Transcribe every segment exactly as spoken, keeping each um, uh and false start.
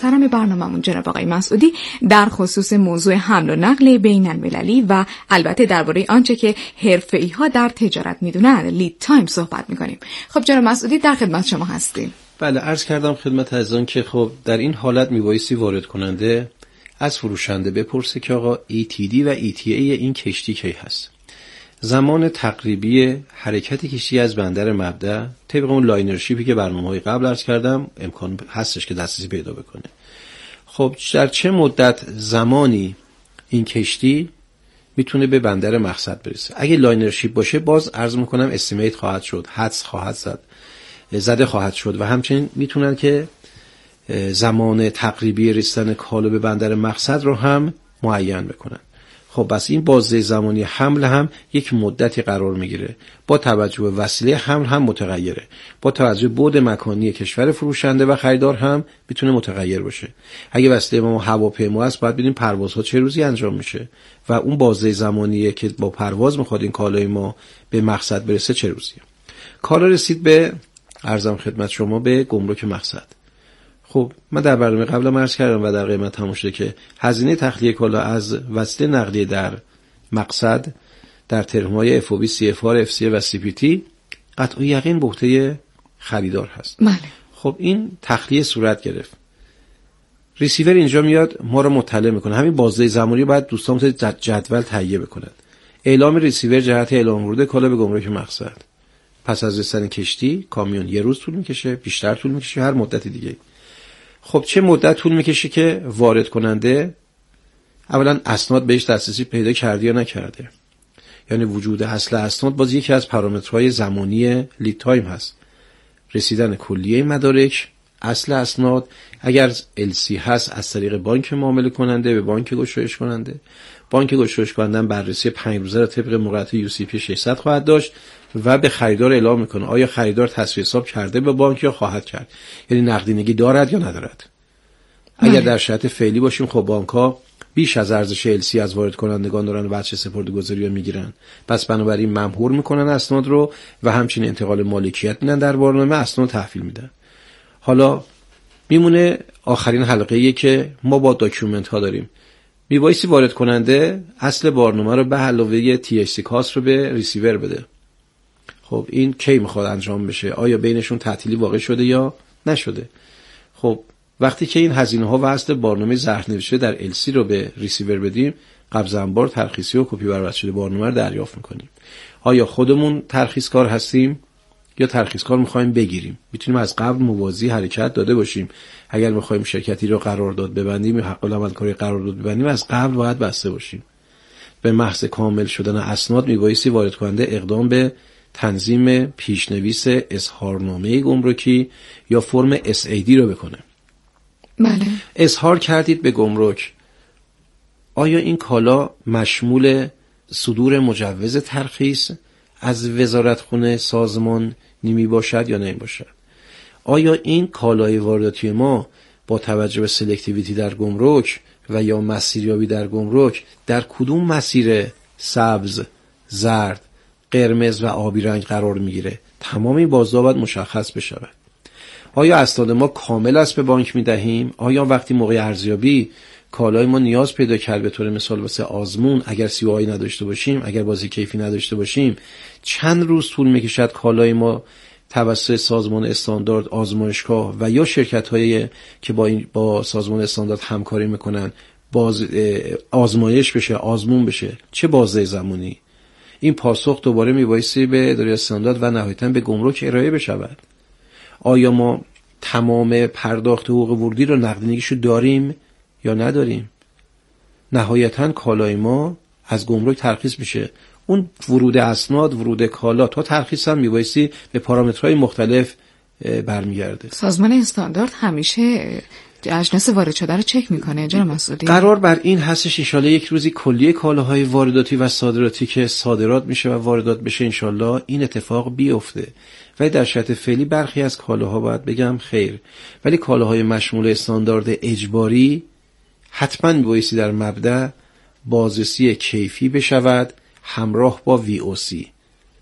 محترم برنامه‌مون جناب آقای مسعودی در خصوص موضوع حمل و نقل بین‌المللی و البته درباره آنچه که حرفه‌ای‌ها در تجارت می‌دونن لید تایم صحبت می‌کنیم. خب جناب مسعودی در خدمت شما هستیم. بله، عرض کردم خدمت عزیزان که خب در این حالت میبایستی وارد کننده از فروشنده بپرسه که آقا ای تی دی و ای تی ای این کشتی کی هست. زمان تقریبی حرکت کشتی از بندر مبدأ طبق اون لاینرشیپی که برنامه‌های قبل عرض کردم امکان هستش که دسترسی پیدا بکنه. خب در چه مدت زمانی این کشتی میتونه به بندر مقصد برسه؟ اگه لاینرشیپ باشه باز عرض میکنم استیمیت خواهد شد، حدس خواهد زد زده خواهد شد و همچنین میتونن که زمان تقریبی رسیدن کالا به بندر مقصد رو هم معین بکنن. خب بس این بازه زمانی حمل هم یک مدتی قرار میگیره، با توجه به وسیله حمل هم متغیره، با توجه به بعد مکانی کشور فروشنده و خریدار هم میتونه متغیر باشه. اگه وسیله ما هواپیما است باید ببینیم پروازها چه روزی انجام میشه و اون بازه زمانیه که با پرواز میخواد این کالای ما به مقصد برسه چه روزیه. کالا رسید به عرضم خدمت شما به گمرک مقصد. خب من در برنامه قبل عرض کردم و در قیمت هم شده که هزینه تخلیه کالا از وسیله نقلیه در مقصد در ترم‌های اف او بی، سی اف آر، اف سی و سی پی تی قطع یقین به عهده خریدار هست. بله. خب این تخلیه صورت گرفت، ریسیور اینجا میاد ما رو مطلع میکنه. همین بازه زمانی باید دوستان جدول تهیه بکنند. اعلام ریسیور جهت اعلام ورود کالا به گمرک مقصد. پس از رسیدن کشتی کامیون یه روز طول میکشه، بیشتر طول میکشه، هر مدت دیگه. خب چه مدت طول میکشه که وارد کننده اولا اسناد بهش دسترسی پیدا کرده یا نکرده؟ یعنی وجود اصل اسناد باز یکی از پارامترهای زمانی لید تایم هست. رسیدن کلیه مدارک، اصل اسناد، اگر ال سی هست از طریق بانک معامله کننده به بانک گشایش کننده. بانک گشایش کننده بررسی پنج روزه را طبق مقررات یو سی پی ششصد خواهد داشت و به خریدار اعلام میکنه آیا خریدار تصفیه حساب کرده به بانک یا خواهد کرد، یعنی نقدینگی دارد یا ندارد. اگر در شرط فعلی باشیم خب بانک‌ها بیش از ارزش ال سی از وارد کنندگان دارن بچه سپرده‌گذاری رو میگیرن، پس بنابراین ممحور میکنن اسناد رو و همچنین انتقال مالکیت میدن، در برنامه اسناد تحویل میدن. حالا میمونه آخرین حلقه‌ای که ما با داکیومنت ها داریم. میبایستی وارد کننده اصل برنامه رو به علاوه تی اچ سی کاست رو به ریسیور بده. خب این کی میخواد انجام بشه؟ آیا بینشون تعطیلی واقع شده یا نشده؟ خب وقتی که این هزینه ها و اصل برنامه زرف‌نوشته در ال سی رو به ریسیور بدیم، قبض انبار، ترخیصی و کپی برآورده شده برنامه رو دریافت میکنیم. آیا خودمون ترخیص کار هستیم یا ترخیص کار میخوایم بگیریم؟ میتونیم از قبل موازی حرکت داده باشیم. اگر میخوایم شرکتی رو قرارداد ببندیم یا حق العمل کاری قرارداد ببندیم از قبل باید بسته باشیم. به محض کامل شدن اسناد میبایستی وارد کننده اقدام به تنظیم پیشنویس اظهارنامه گمرکی یا فرم اس ای دی رو بکنه. بله. اظهار کردید به گمرک آیا این کالا مشمول صدور مجوز ترخیص از وزارتخونه سازمان نمی باشد یا نمی باشد؟ آیا این کالای وارداتی ما با توجه به سلکتیویتی در گمرک و یا مسیریابی در گمرک در کدوم مسیر سبز، زرد، قرمز و آبی رنگ قرار میگیره؟ تمام این بازدها باید مشخص بشود. آیا اسناد ما کامل است به بانک میدهیم؟ آیا وقتی موقع ارزیابی کالای ما نیاز پیدا کرد به طور مثال واسه آزمون اگر سی او آی نداشته باشیم، اگر بازی کیفی نداشته باشیم، چند روز طول میکشد کالای ما توسط سازمان استاندارد، آزمایشگاه و یا شرکت‌هایی که با این با سازمان استاندارد همکاری میکنن باز آزمایش بشه، آزمون بشه؟ چه بازه زمانی؟ این پاسخ دوباره میبایستی به اداره استاندارد و نهایتاً به گمرک ارائه بشود. آیا ما تمام پرداخت حقوق ورودی رو نقدینگیشو داریم یا نداریم؟ نهایتاً کالای ما از گمرک ترخیص میشه. اون ورود اسناد، ورود کالا تا ترخیص هم میبایستی به پارامترهای مختلف برمیگرده. سازمان استاندارد همیشه اجناس وارد شده رو چک میکنه جناب مسعودی. قرار بر این هستش انشالله یک روزی کلیه کالاهای وارداتی و صادراتی که صادرات میشه و واردات بشه انشالله این اتفاق بیفته. ولی در شرط فعلی برخی از کالاها باید بگم خیر، ولی کالاهای مشمول استاندارد اجباری حتما میبایستی در مبدأ بازرسی کیفی بشود همراه با وی او سی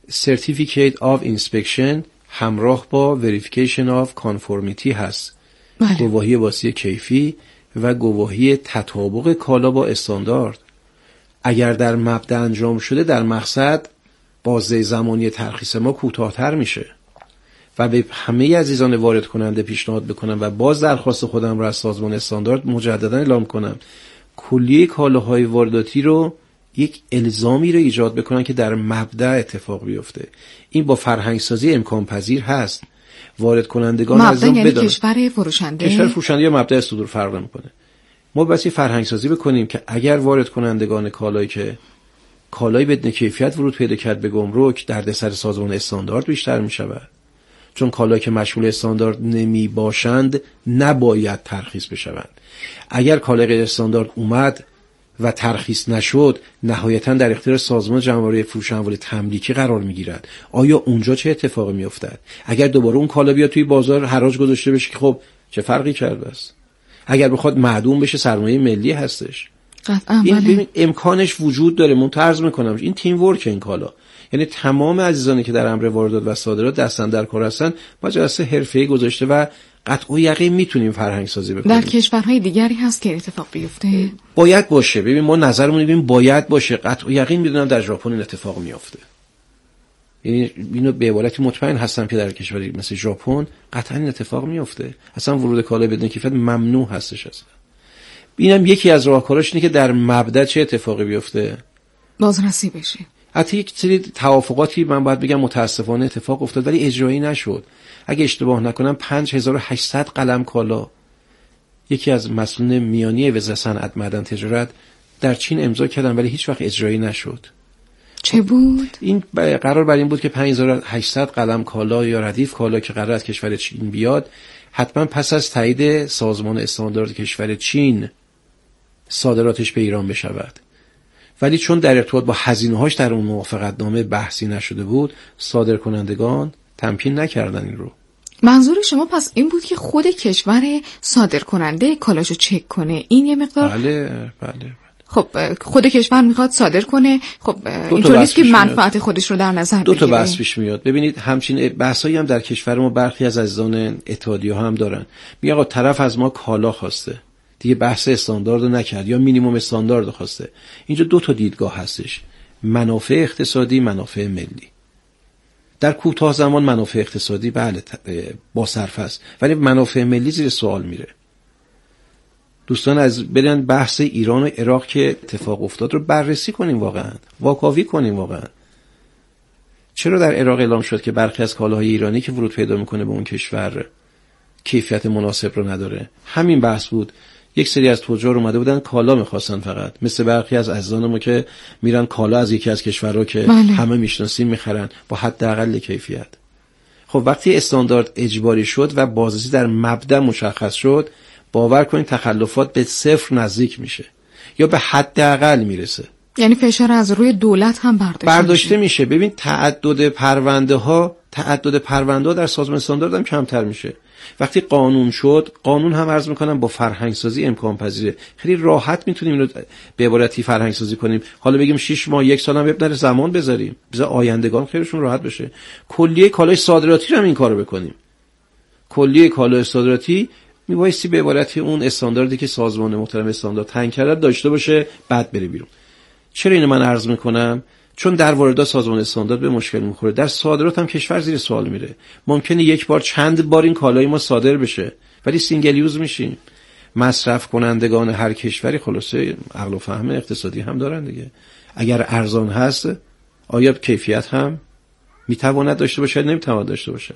Certificate of Inspection همراه با Verification of Conformity هست بله. گواهی بازی کیفی و گواهی تطابق کالا با استاندارد. اگر در مبدا انجام شده، در مقصد بازه زمانی ترخیص ما کوتاه‌تر میشه. و به همه عزیزان وارد کننده پیشنهاد بکنم و باز درخواست خودم را از سازمان استاندارد مجددا اعلام کنم، کلیه کالاهای وارداتی رو یک الزامی رو ایجاد بکنن که در مبدا اتفاق بیفته. این با فرهنگسازی امکان پذیر هست. وارد کنندگان مبدا یعنی بدانن. کشور فروشنده. کشور فروشنده یا مبدا صدور فرق نمیکنه. ما بسی فرهنگسازی بکنیم که اگر وارد کنندگان کالایی که کالایی بدون کیفیت ورود پیدا کرد به گمرک، دردسر سازمان استاندارد بیشتر میشود. چون کالایی که مشمول استاندارد نمی باشند نباید ترخیص بشوند. اگر کالای غیر استاندارد اومد و ترخیص نشد، نهایتاً در اختیار سازمان جمع‌آوری فروش اموال تملیکی قرار میگیرد. آیا اونجا چه اتفاقی میافتد؟ اگر دوباره اون کالا بیاد توی بازار حراج گذاشته بشه که خب چه فرقی کرده است؟ اگر بخواد معدوم بشه، سرمایه ملی هستش. قطعاً این بله. ببین امکانش وجود داره. من عرض میکنم این تیم ورک این کالا، یعنی تمام عزیزانی که در امر واردات و صادرات دستن در کار هستن ما جلسه حرفه‌ای گذاشته و قطع و یقین میتونیم فرهنگ سازی بکنیم. در کشورهای دیگری هست که اتفاق بیفته؟ باید باشه. ببین ما نظرمون ببین باید باشه. قطع و یقین میدونم در ژاپن این اتفاق میفته. یعنی اینو به عبارتی مطمئن هستم که در کشوری مثل ژاپن قطعا این اتفاق میفته. اصلا ورود کالا بدون کیفیت ممنوع هستش اصلا. اینم یکی از راهکاراش اینه که در مبدا چه اتفاقی بیفته؟ بازرسی بشه. حتی یک سری توافقاتی من باید بگم متاسفانه اتفاق افتاد ولی اجرایی نشد. اگه اشتباه نکنم پنج هزار و هشتصد قلم کالا یکی از مسئولین میانی وزارت صنعت معدن تجارت در چین امضا کردن ولی هیچ وقت اجرایی نشد. چه بود؟ این قرار بر این بود که پنج هزار و هشتصد قلم کالا یا ردیف کالا که قرار از کشور چین بیاد حتما پس از تایید سازمان استاندارد کشور چین صادراتش به ایران بشود. ولی چون در ارتباط با هزینه‌هاش در اون موافقتنامه بحثی نشده بود، صادرکنندگان تمکین نکردن این رو. منظور شما پس این بود که خود کشور صادرکننده کالاشو چک کنه. این یه مقدار بله بله, بله. خب خود کشور میخواد صادر کنه. خب اینطور نیست که منفعت خودش رو در نظر بگیره. دو تا بحث پیش میاد. ببینید همچین بحثایی هم در کشور ما برخی از عزیزان اتحادیه ها هم دارن. میگه آقا طرف از ما کالا خواسته، دیگه بحث استاندارد رو نکرد یا مینیمم استاندارد خواسته. اینجا دو تا دیدگاه هستش، منافع اقتصادی، منافع ملی. در کوتاه زمان منافع اقتصادی بله با صرف است ولی منافع ملی زیر سوال میره. دوستان از برن بحث ایران و عراق که اتفاق افتاد رو بررسی کنیم، واقعا واکاوی کنیم. واقعا چرا در عراق اعلام شد که برخی از کالاهای ایرانی که ورود پیدا میکنه به اون کشور کیفیت مناسب رو نداره؟ همین بحث بود. یک سری از تجار اومده بودن کالا میخواستن فقط، مثل برخی از عزیزان ما که میرن کالا از یکی از کشورها که بله. همه میشناسیم میخرن با حداقل کیفیت. خب وقتی استاندارد اجباری شد و بازرسی در مبدا مشخص شد، باور کنید تخلفات به صفر نزدیک میشه یا به حداقل میرسه. یعنی فشار از روی دولت هم برداشته, برداشته میشه. میشه. ببین تعدد پرونده ها تعدد پرونده ها در سازمان استاندارد هم کمتر میشه. وقتی قانون شد، قانون هم عرض میکنم با فرهنگ سازی امکان پذیره. خیلی راحت میتونیم اینو به عبارتی فرهنگ سازی کنیم. حالا بگیم شش ماه یک سال هم ببینیم زمان بذاریم، بذار آیندگان خیلیشون راحت بشه. کلیه کالای صادراتی رو هم این کارو بکنیم. کلیه کالای صادراتی میبایستی به عبارتی اون استانداردی که سازمان محترم استاندارد تعیین کرده داشته باشه، بعد بره بیرون. چرا اینو من عرض میکنم؟ چون در واردات سازمان استاندارد به مشکل میخوره، در صادرات هم کشور زیر سوال میره. ممکنه یک بار چند بار این کالای ما صادر بشه ولی سینگل یوز میشیم. مصرف کنندگان هر کشوری خلاصه عقل و فهم اقتصادی هم دارن دیگه. اگر ارزان هست آیا کیفیت هم میتواند داشته باشه نمیتواند داشته باشه؟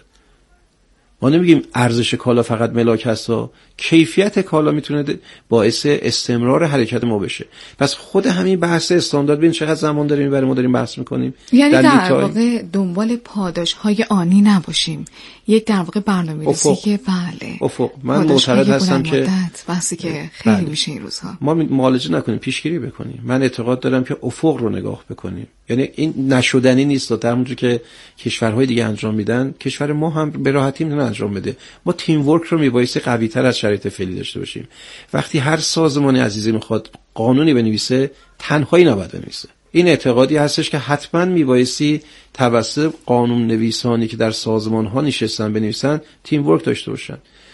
ما نمیگیم ارزش کالا فقط ملاک هست ها، کیفیت کالا میتونه باعث استمرار حرکت ما بشه. پس خود همین بحث استاندارد ببین چقدر زمان داریم برای ما داریم بحث میکنیم. یعنی در, در واقع دنبال پاداش های آنی نباشیم، یک در واقع برنامه‌ریزی که بله افق. من معتقد هستم که بحثی که خیلی بله. میشه این روزها ما معالجه نکنیم، پیشگیری بکنیم. من اعتقاد دارم که افق رو نگاه بکنیم. یعنی این نشدنی نیست. در همونجوری که کشورهای دیگه انجام میدن کشور ما هم به راحتی میتونه انجام بده. ما تیم ورک رو میبایستی قوی تر از شرایط فعلی داشته باشیم. وقتی هر سازمان عزیزی میخواد قانونی بنویسه تنهایی نباید بنویسه. این اعتقادی هستش که حتما میبایستی توسط قانون نویسانی که در سازمان ها نشستن بنویسن تیم ورک داشته باشن.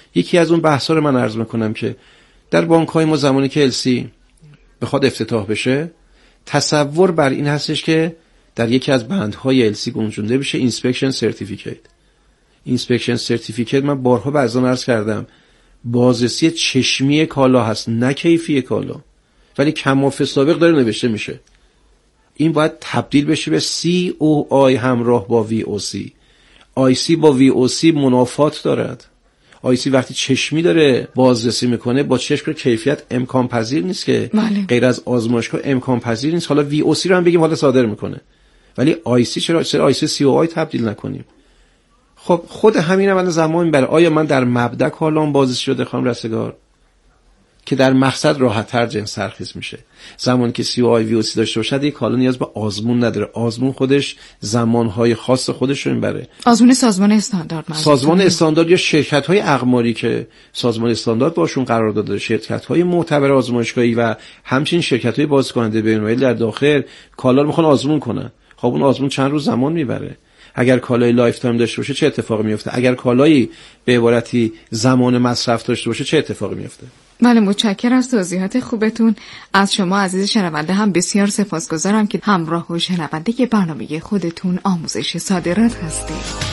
یکی از اون بحثا رو من عرض میکنم که در بانک‌های ما زمانی که السی بخواد افتتاح بشه، تصور بر این هستش که در یکی از بندهای السی گنجونده بشه اینسپکشن سرتیفیکیت. اینسپکشن سرتیفیکیت من بارها بعضا عرض کردم بازرسی چشمی کالا هست، نه کیفی کالا، ولی کماف سابق داره نوشته میشه. این باید تبدیل بشه به سی او آی همراه با وی او سی. آی سی با وی او سی منافات دارد. آی سی وقتی چشمی داره بازرسی میکنه با چشم کیفیت امکان پذیر نیست که بله. غیر از آزمایشگاه امکان پذیر نیست. حالا وی او سی رو هم بگیم حالا صادر میکنه، ولی آی سی چرا چرا آی سی سی او آی تبدیل نکنیم؟ خب خود همین من زمان میبره. آیا من در مبدا کالام بازرسی شده خانم رستگار که در مقصد راحت‌تر جنس ترخیص میشه؟ زمانی که سی او آی وی او سی داشته باشد یک کالا نیاز به آزمون نداره. آزمون خودش زمانهای خاص خودش رو میبره. آزمون سازمان استاندارد مثلا سازمان استاندارد یا شرکت‌های اقماری که سازمان استاندارد باشون قرارداد داره، شرکت‌های معتبر آزمایشگاهی و همچنین شرکت‌های بازکننده بین‌المللی در داخل کالا رو میخوان آزمون کنن. خب اون آزمون چند روز زمان میبره. اگر کالای لایف تایم داشته باشه چه اتفاقی میفته؟ اگر کالایی به عبارتی زمان مصرف داشته باشه چه اتفاقی میفته؟ بله، متشکرم از توضیحات خوبتون. از شما عزیز شنونده هم بسیار سپاسگزارم که همراه و شنونده برنامه خودتون آموزش صادرات هستید.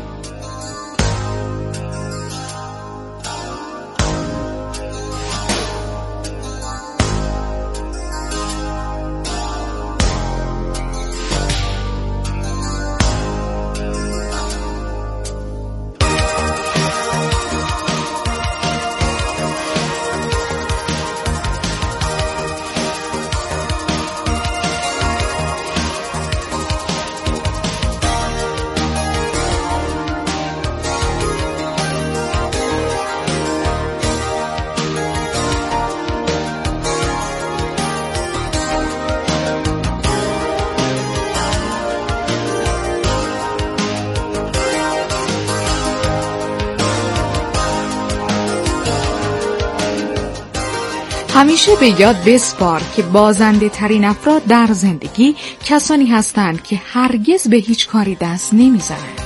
همیشه به یاد بسپار که بازنده ترین افراد در زندگی کسانی هستند که هرگز به هیچ کاری دست نمیزنند.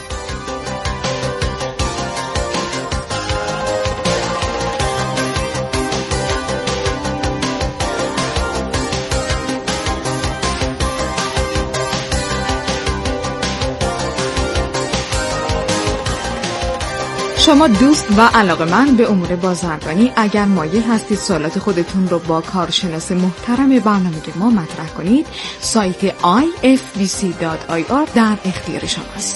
شما دوست و علاقه‌مند به امور بازرگانی اگر مایل هستید سوالات خودتون رو با کارشناس محترم برنامه ما مطرح کنید، سایت آی اف بی سی دات آی آر در اختیار شماست.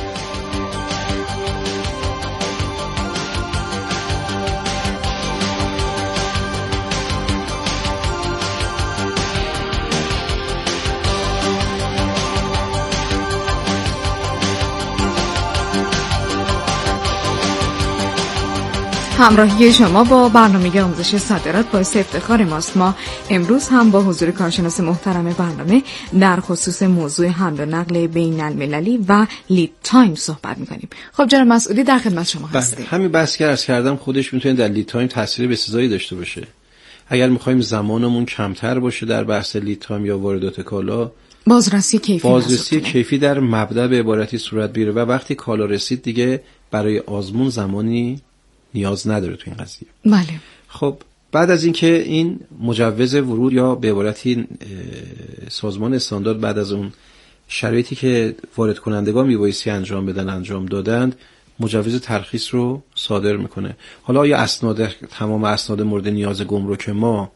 همراهی شما با برنامه آموزش صادرات باعث افتخار ماست. ما امروز هم با حضور کارشناس محترم برنامه در خصوص موضوع حمل و نقل بین المللی و لید تایم صحبت می‌کنیم. خب جناب مسعودی در خدمت شما هستیم. همین بحث که عرض کردم خودش میتونه در لید تایم تاثیر بسزایی داشته باشه. اگر می‌خوایم زمانمون کمتر باشه در بحث لید تایم یا واردات کالا، بازرسی کیفی بازرسی کیفی در مبدا به عبارتی صورت بگیره و وقتی کالا رسید دیگه برای آزمون زمانی نیاز نداره تو این قضیه. بله. خب بعد از اینکه این مجوز ورود یا به عبارتی سازمان استاندارد بعد از اون شرایطی که وارد کنندگان میبایستی انجام بدن انجام دادند، مجوز ترخیص رو صادر میکنه. حالا آیا اسناد تمام اسناد مورد نیاز گمرک ما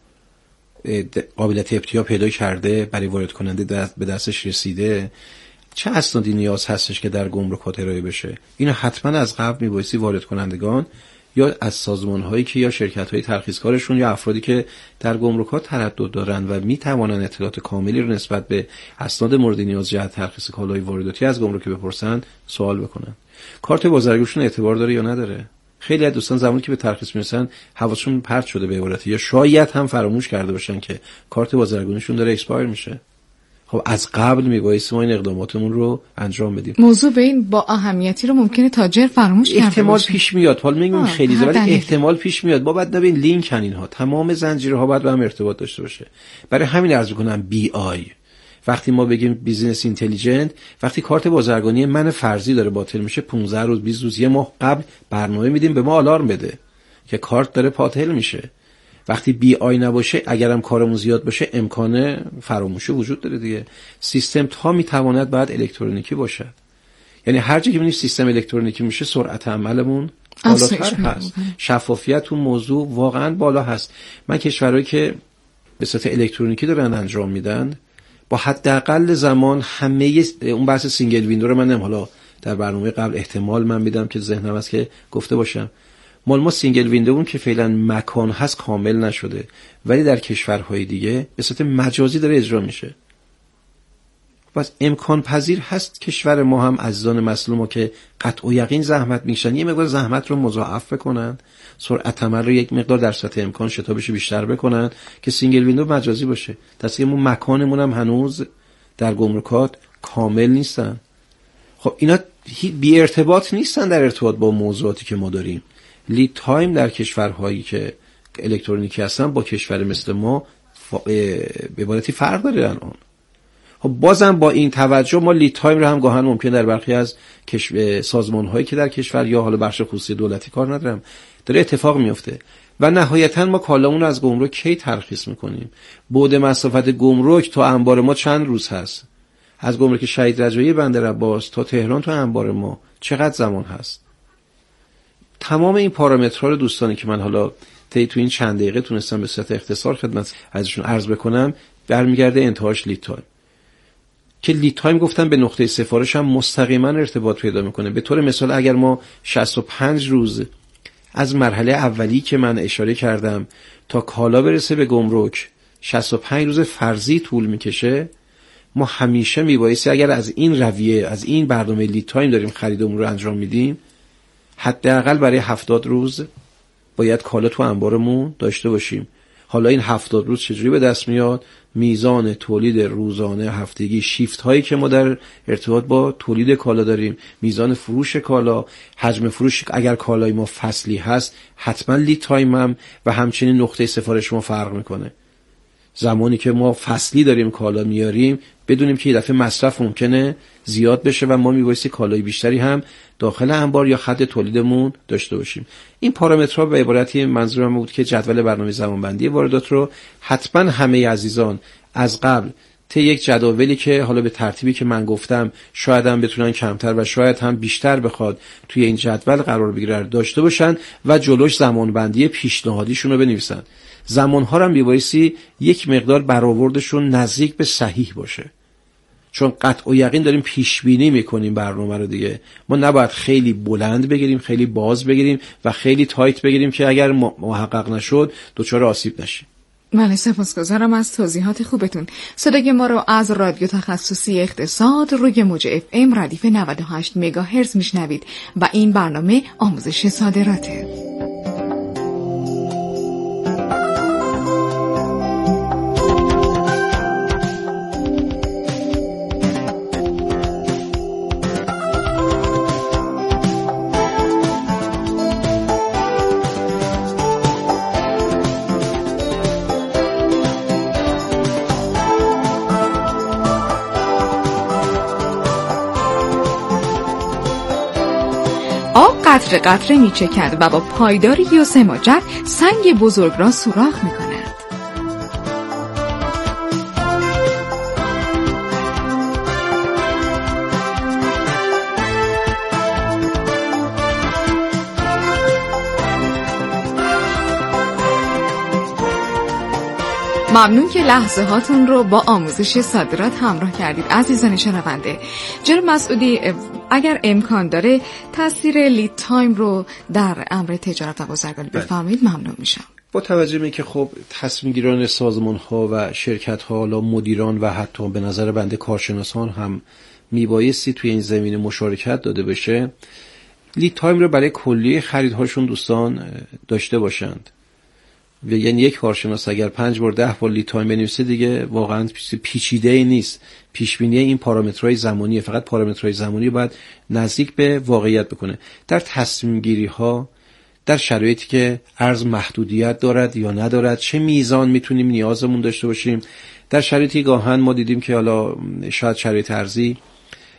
قابلیت ابطاع پیدا کرده، برای وارد کننده دست به دستش رسیده، چه اسنادی نیاز هستش که در گمرکات ارائه بشه؟ اینو حتما از قبل میبایستی وارد کنندگان یا از سازمان‌هایی که یا شرکت‌های ترخیصکارشون یا افرادی که در گمرکات تردد دارن و میتوانن اطلاعات کاملی رو نسبت به اسناد مورد نیاز جهت ترخیص کالای وارداتی از گمرک بپرسن، سوال بکنن. کارت بازرگانیشون اعتبار داره یا نداره؟ خیلی از دوستان زمانی که به ترخیص میرسن حواسشون پرت شده به عبارتی یا شاید هم فراموش کرده باشن که کارت بازرگانیشون داره اکسپایر میشه. خب از قبل میبایستی ما این اقداماتمون رو انجام بدیم. موضوع به این با اهمیتی رو ممکنه تاجر فراموش کرده باشه. احتمال پیش میاد. حالا میگم خیلی زیاد ولی احتمال پیش میاد. ما بعد نبین لینک اینها تمام زنجیرها باید با هم ارتباط داشته باشه. برای همین عرض می‌کنم بی آی وقتی ما بگیم بیزینس اینتلیجنت، وقتی کارت بازرگانی من فرضی داره باطل میشه پانزده روز بیست روز یه ماه قبل برنامه میدیم به ما آلارم بده. که کارت داره پاتل میشه. وقتی بی آی نباشه، اگرم کارمون زیاد باشه، امکان فراموشی وجود داره دیگه. سیستم تا میتواند باید الکترونیکی باشه. یعنی هر جایی که ببینیم سیستم الکترونیکی میشه، سرعت عملمون بالاتر هست، شفافیت اون موضوع واقعا بالا هست. من کشورهایی که به صورت الکترونیکی دارن انجام میدن، با حداقل زمان همه اون بحث سینگل ویندو رو من حالا در برنامه قبل احتمال من میدم که ذهنم هست که گفته باشم، مال ما سینگل ویندومون که فعلا مکان هست کامل نشده، ولی در کشورهای دیگه به صورت مجازی داره اجرا میشه. پس امکان پذیر هست کشور ما هم عزیزان مسلم ما که قطع و یقین زحمت میکشن، یه مقدار زحمت رو مضاعف بکنن، سرعت عمل رو یک مقدار در سطح امکان شتابش بیشتر بکنن که سینگل ویندو مجازی باشه. دسته ما مکانمون هم هنوز در گمرکات کامل نیستن. خب اینا بی ارتباط نیستن در ارتباط با موضوعاتی که ما داریم. لید تایم در کشورهایی که الکترونیکی هستن با کشور مثل ما به عبارتی فرق داره الان. خب بازم با این توجه ما لید تایم رو هم گاهن ممکن در برخی از سازمان‌هایی که در کشور یا حالا بخش خصوصی دولتی کار ندارم داره اتفاق میفته. و نهایتاً ما کالامون رو از گمرک کی ترخیص میکنیم؟ بعد مسافت گمرک تا انبار ما چند روز هست؟ از گمرک شهید رجایی بندر عباس تا تهران تا انبار ما چقدر زمان هست؟ تمام این پارامترها رو دوستانی که من حالا طی تو این چند دقیقه تونستم به صورت اختصار خدمت ازشون عرض بکنم، برمیگرده انتهاش لید تایم. که لید تایم گفتم به نقطه سفارش هم مستقیما ارتباط پیدا میکنه. به طور مثال اگر ما شصت و پنج روز از مرحله اولی که من اشاره کردم تا کالا برسه به گمرک شصت و پنج روز فرضی طول میکشه، ما همیشه میبایستی اگر از این رویه از این برنامه لید تایم داریم خریدمون رو انجام میدیم، حداقل برای هفتاد روز باید کالا تو انبارمون داشته باشیم. حالا این هفتاد روز چجوری به دست میاد؟ میزان تولید روزانه، هفتگی، شیفت هایی که ما در ارتباط با تولید کالا داریم، میزان فروش کالا، حجم فروش اگر کالای ما فصلی هست، حتما لید تایم هم و همچنین نقطه سفارش ما فرق میکنه. زمانی که ما فصلی داریم کالا میاریم، بدونیم که یه دفعه مصرف ممکنه زیاد بشه و ما میبایستی کالای بیشتری هم داخل انبار یا خط تولیدمون داشته باشیم. این پارامترها به عبارتی منظورم بود که جدول برنامه زمانبندی واردات رو حتما همه عزیزان از قبل طی یک جداولی که حالا به ترتیبی که من گفتم شاید هم بتونن کمتر و شاید هم بیشتر بخواد توی این جدول قرار بگیره داشته باشن و جلوش زمانبندی پیشنهادیشون رو بنویسن. زمانها هم میبایستی یک مقدار برآوردشون نزدیک به صحیح باشه، چون قطع و یقین داریم پیش بینی میکنیم برنامه رو دیگه. ما نباید خیلی بلند بگیریم، خیلی باز بگیریم و خیلی تایت بگیریم که اگر محقق نشد دچار آسیب نشیم. من سپاسگزارم از توضیحات خوبتون. صدای ما رو از رادیو تخصصی اقتصاد روی موج اف ام ردیف نود و هشت مگاهرتز میشنوید و این برنامه آموزش صادراته. قطره قطره می چکد و با پایداری و سماجت سنگ بزرگ را سوراخ می کند. ممنون که لحظه هاتون رو با آموزش صادرات همراه کردید عزیزان شنونده. جناب مسعودی، اگر امکان داره تاثیر لید تایم رو در امر تجارت و بازرگانی بفرمایید ممنون میشم. با توجه به اینکه خب تصمیم گیران سازمان ها و شرکت ها، حالا مدیران و حتی به نظر بنده کارشناسان هم میبایستی توی این زمینه مشارکت داده بشه، لید تایم رو برای کلیه خریدهاشون دوستان داشته باشند. یعنی یک کارشناس اگر پنج بار ده بار لید تایم بنویسه دیگه واقعا پیچیده ای نیست. پیش بینی این پارامترهای زمانیه، فقط پارامترهای زمانی باید نزدیک به واقعیت بکنه. در تصمیم گیری ها، در شرایطی که ارز محدودیت دارد یا ندارد، چه میزان میتونیم نیازمون داشته باشیم، در شرایطی گاهن ما دیدیم که حالا شاید شرایط ارزی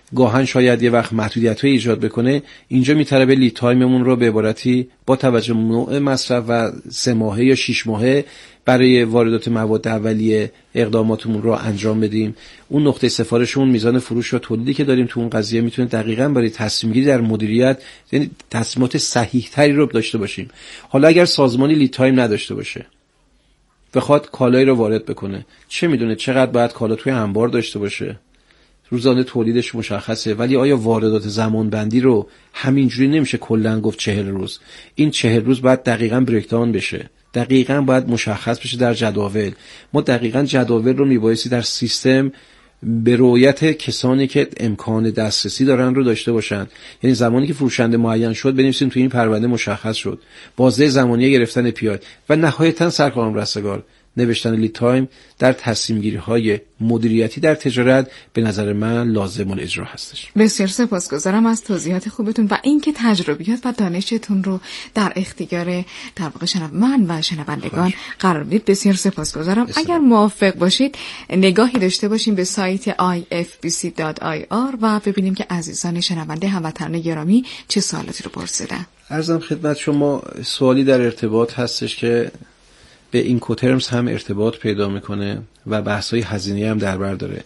گاهن شاید یه وقت محدودیت‌های ایجاد بکنه، اینجا می‌طلبه لید تایممون رو به عبارتی با توجه به نوع مصرف و سه ماهه یا شش ماهه برای واردات مواد اولیه اقداماتمون رو انجام بدیم. اون نقطه سفارشمون، میزان فروش و تولیدی که داریم تو اون قضیه میتونه دقیقاً برای تصمیم گیری در مدیریت، یعنی تصمیمات صحیح تری رو داشته باشیم. حالا اگر سازمانی لید تایم نداشته باشه، بخواد کالایی رو وارد بکنه، چه میدونه چقدر باید کالا توی انبار داشته باشه، روزانه تولیدش مشخصه، ولی آیا واردات زمان بندی رو همینجوری نمیشه کلا گفت چهل روز؟ این چهل روز باید دقیقاً بریک داون بشه، دقیقاً باید مشخص بشه در جداول. ما دقیقاً جداول رو میبایستی در سیستم به رؤیت کسانی که امکان دسترسی دارن رو داشته باشن. یعنی زمانی که فروشنده معین شد بنویسیم تو این پرونده مشخص شد، بازه زمانی گرفتن پی آی و نهایتاً سرکارم رستگار نوشتن لید تایم در تصمیم گیری های مدیریتی در تجارت به نظر من لازم الاجرا هستش. بسیار سپاسگزارم از توضیحات خوبتون و اینکه تجربیات و دانشتون رو در اختیار در واقع شنو من و شنوندگان قرار بدید. بسیار سپاسگزارم. اگر موافق باشید نگاهی داشته باشیم به سایت آی اف بی سی دات آی آر و ببینیم که عزیزان شنونده هموطنان گرامی چه سوالاتی رو پرسیدن. عرضم خدمت شما سوالی در ارتباط هستش که به این کوترمز هم ارتباط پیدا میکنه و بحث‌های هزینه‌ای هم در بر داره.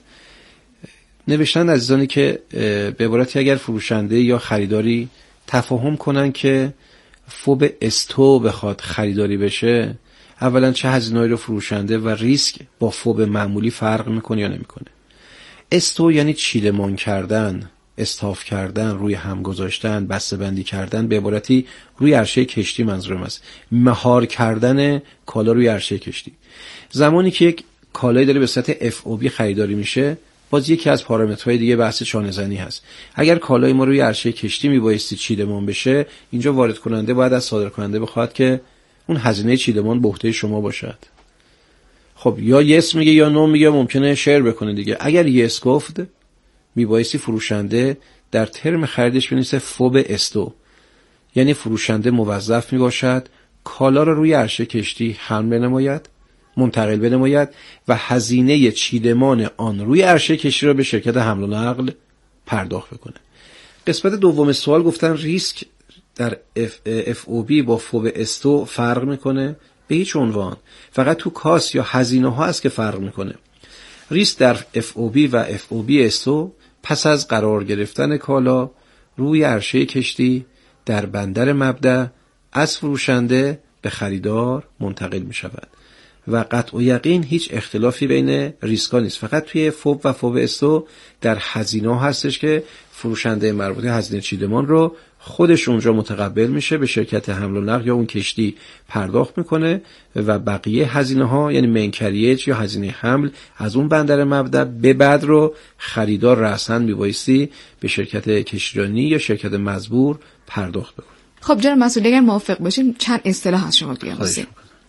نوشتن عزیزانی که به عبارتی اگر فروشنده یا خریداری تفاهم کنن که فوب استو بخواد خریداری بشه، اولا چه هزینه‌ای رو فروشنده و ریسک با فوب معمولی فرق میکنه یا نمیکنه. استو یعنی چیلمان کردن، استاف کردن، روی هم گذاشتن، بسته بندی کردن، به عبارتی روی عرشه کشتی منظورم است، مهار کردن کالا روی عرشه کشتی. زمانی که یک کالایی داره به صورت اف او بی خریداری میشه، باز یکی از پارامترهای دیگه بحث چانه زنی هست. اگر کالای ما روی عرشه کشتی میبایستی چیدمان بشه، اینجا وارد کننده باید از صادر کننده بخواد که اون هزینه چیدمان به عهده شما باشد. خب یا یس میگه یا نو میگه، ممکنه شیر بکنه دیگه. اگر یس گفت، میبایستی فروشنده در ترم خریدش بنویسه فوب استو، یعنی فروشنده موظف میباشد کالا را روی عرشه کشتی حمل بنماید، منتقل بنماید و هزینه چیدمان آن روی عرشه کشتی را به شرکت حمل و نقل پرداخت بکنه. قسمت دوم سوال گفتن ریسک در اف او بی با فوب استو فرق میکنه؟ به هیچ عنوان، فقط تو کاست یا هزینه ها است که فرق میکنه. ریسک در اف او بی و اف او بی استو پس از قرار گرفتن کالا روی عرشه کشتی در بندر مبدأ از فروشنده به خریدار منتقل می شود و قطع و یقین هیچ اختلافی بین ریسکا نیست. فقط توی فوب و فوب استو در هزینه هستش که فروشنده مربوط هزینه چیدمان رو خودش اونجا متقبل میشه، به شرکت حمل و نقل یا اون کشتی پرداخت میکنه و بقیه هزینه ها یعنی منکریج یا هزینه حمل از اون بندر مبدأ به بعد رو خریدار رأساً میبایستی به شرکت کشتیرانی یا شرکت مزبور پرداخت بکنه. خب جناب مسئول اگر موافق باشین چند اصطلاح از شما بیاموزیم.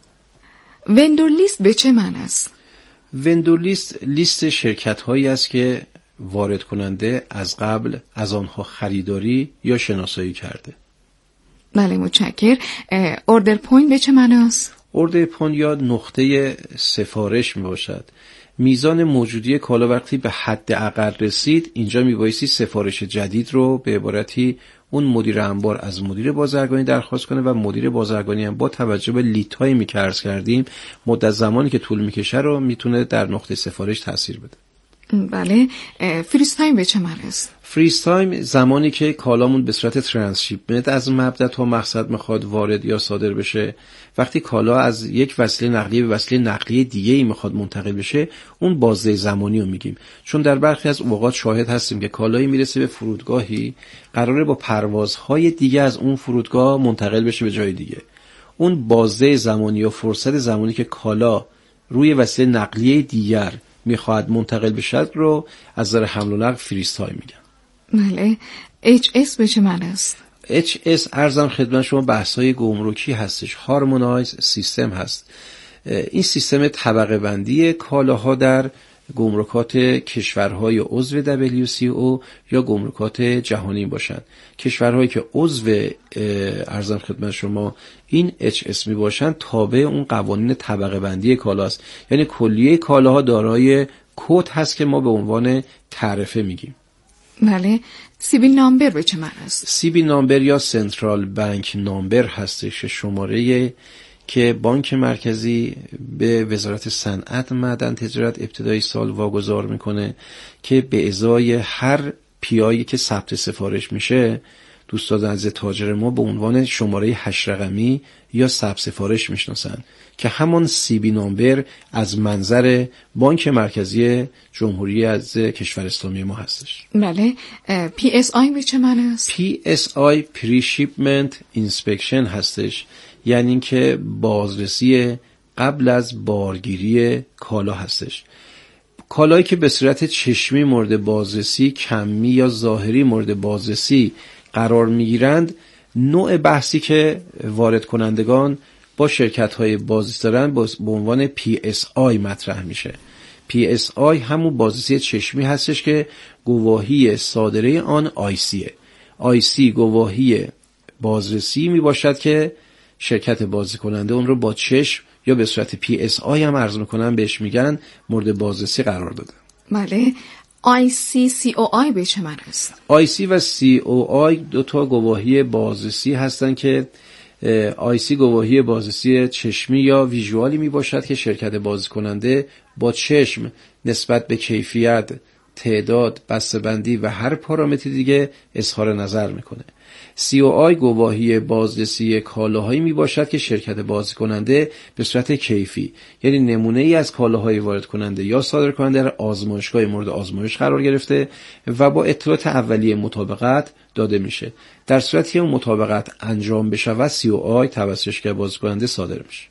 وندور لیست به چه معنی است؟ وندور لیست لیست شرکت هایی است که وارد کننده از قبل از آنها خریداری یا شناسایی کرده. بله متشکر. اوردر پوینت به چه معنی است؟ اوردر پوینت یا نقطه سفارش می باشد. میزان موجودی کالا وقتی به حد اقل رسید، اینجا می بایستی سفارش جدید رو به عبارتی اون مدیر انبار از مدیر بازرگانی درخواست کنه و مدیر بازرگانی هم با توجه به لیت تایمی که عرض کردیم مدت زمانی که طول میکشه رو میتونه در نقطه سفارش تاثیر بده. بله. فریز تایم به چه معنی است؟ فریز تایم زمانی که کالامون به صورت ترانسشیپمنت از مبدأ تا مقصد میخواد وارد یا صادر بشه، وقتی کالا از یک وسیله نقلیه به وسیله نقلیه دیگه‌ای میخواد منتقل بشه، اون بازه زمانی رو میگیم. چون در برخی از اوقات شاهد هستیم که کالایی میرسه به فرودگاهی، قراره با پروازهای دیگه از اون فرودگاه منتقل بشه به جای دیگه. اون بازه زمانی یا فرصت زمانی که کالا روی وسیله نقلیه دیگر میخواد منتقل بشه رو از نظر حمل و نقل فریز تایم میگن. بله. اچ اس به چه معنی است؟ اچ اس ارزم خدمت شما بحث‌های گمرکی هستش، هارمونایز سیستم هست. این سیستم طبقه بندی کالاها در گمرکات کشورهای عضو دبلیو سی او یا گمرکات جهانی باشند. کشورهایی که عضو ارزم خدمت شما این اچ اس می باشند تابع اون قوانین طبقه بندی کالاست، یعنی کلیه کالاها دارای کد هست که ما به عنوان تعرفه میگیم. بله. سی بی نامبر به چه معنی است؟ سی بی نامبر یا سنترال بانک نامبر هستش، شماره که بانک مرکزی به وزارت صنعت، معدن، تجارت ابتدای سال واگذار میکنه که به ازای هر پیایی که ثبت سفارش میشه دوستان عزیز تاجر ما به عنوان شماره هشت رقمی یا ثبت سفارش میشناسن که همان سی بی نامبر از منظر بانک مرکزی جمهوری از کشور اسلامی ما هستش. بله. پی اس آی به چه معنی است؟ پی اس آی پری شیپمنت اینسپکشن هستش، یعنی اینکه بازرسی قبل از بارگیری کالا هستش. کالایی که به صورت چشمی مورد بازرسی، کمی یا ظاهری مورد بازرسی قرار میگیرند، نوع بحثی که وارد کنندگان با شرکت‌های بازرسی دارن به عنوان پی اس آی مطرح میشه. پی اس آی همون بازرسی چشمی هستش که گواهی صادره آن آی سیه. آی سی گواهی بازرسی می باشد که شرکت بازرسی کننده اون رو با چشم یا به صورت پی اس آی هم عرض میکنن، بهش میگن مورد بازرسی قرار داده. بله. آی سی سی او آی به چه معنی است؟ آی سی و سی او آی دو تا گواهی بازرسی هستن که آی سی گواهی بازرسی چشمی یا ویژوالی می باشد که شرکت بازرسی کننده با چشم نسبت به کیفیت، تعداد، بسته‌بندی و هر پارامتر دیگه اظهار نظر میکنه. سی او آی گواهی بازرسی کالاهایی می باشد که شرکت بازرسی کننده به صورت کیفی، یعنی نمونه ای از کالاهای وارد کننده یا صادر کننده در آزمایشگاه مورد آزمایش قرار گرفته و با اطلاعات اولیه مطابقت داده میشه. در صورتی که اون مطابقت انجام بشود سی او آی توسط شرکت بازرسی کننده صادر میشه.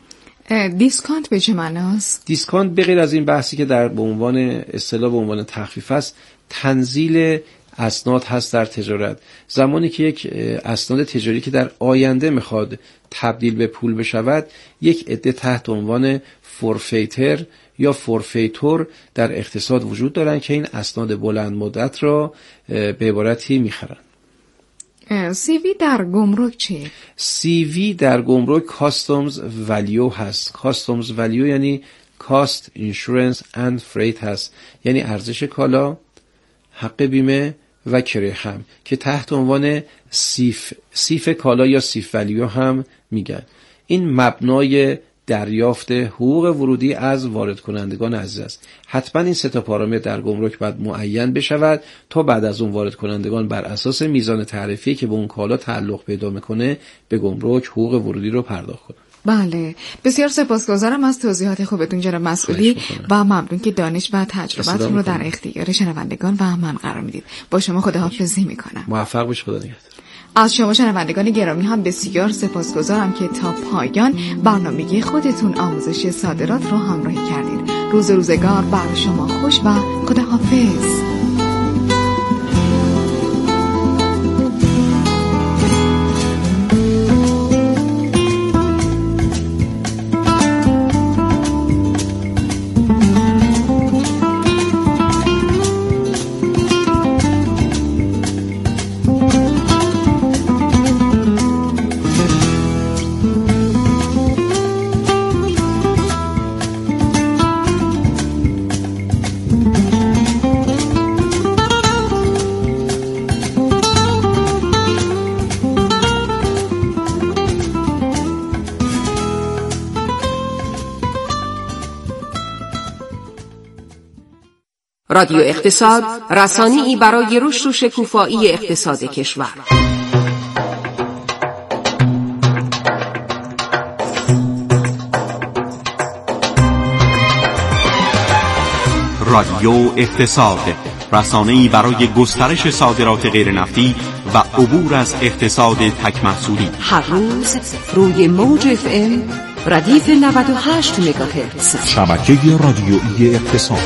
دیسکانت به چه معنی است؟ دیسکانت به غیر از این بحثی که در به عنوان اصطلاح به عنوان تخفیف است، تنزیل اسناد هست در تجارت. زمانی که یک اسناد تجاری که در آینده میخواد تبدیل به پول بشود، یک عده تحت عنوان فورفیتر یا فورفیتور در اقتصاد وجود دارن که این اسناد بلند مدت را به عبارتی میخرن. سی وی در گمرک چیه؟ سی وی در گمرک کاستمز ولیو هست. کاستمز ولیو یعنی کاست، اینشورنس اند فریت هست، یعنی ارزش کالا، حق بیمه و کرهم که تحت عنوان سیف سیف کالا یا سیف ولیو هم میگن. این مبنای دریافت حقوق ورودی از وارد کنندگان عزیز است. حتما این سه تا پارامتر در گمرک باید معین بشود تا بعد از اون وارد کنندگان بر اساس میزان تعرفه‌ای که به اون کالا تعلق پیدا میکنه به گمرک حقوق ورودی رو پرداخت کنه. بله، بسیار سپاسگزارم از توضیحات خوبتون جناب مسئولی و ممنون که دانش و تجربتون رو در اختیار شنوندگان و من قرار میدید. با شما خداحافظی میکنم. موفق باشید. خدا نگهدار. از شما شنوندگان گرامی هم بسیار سپاسگزارم که تا پایان برنامه خودتون آموزش صادرات رو همراهی کردید. روز روزگار بر شما خوش و خداحافظ. رادیو اقتصاد، رسانه‌ای برای رشد و شکوفایی اقتصاد کشور. رادیو اقتصاد، رسانه‌ای برای گسترش صادرات غیرنفتی و عبور از اقتصاد تک محصولی. هر روز روی موج اف ام ردیف نود و هشت مگاهرتز. شبکه رادیویی اقتصاد.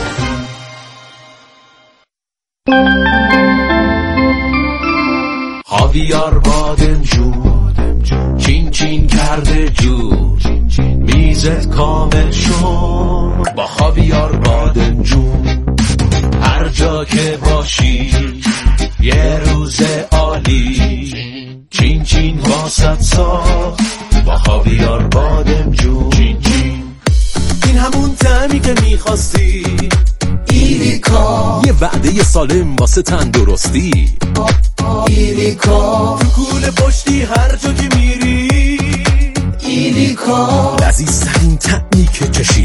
خاویار بادمجون چین چین کرده جور، میزت کامل شد با خاویار بادمجون. هر جا که باشی یه روز عالی، چین چین واسط ساخت با خاویار بادمجون. چین چین این همون طعمی که میخواستی، ایریکا. یه وعده سالم واسه تندرستی. ایلیکا تو کوله پشتی هر جا که میری. ایلیکا لذیذترین طعمی که چشیدی.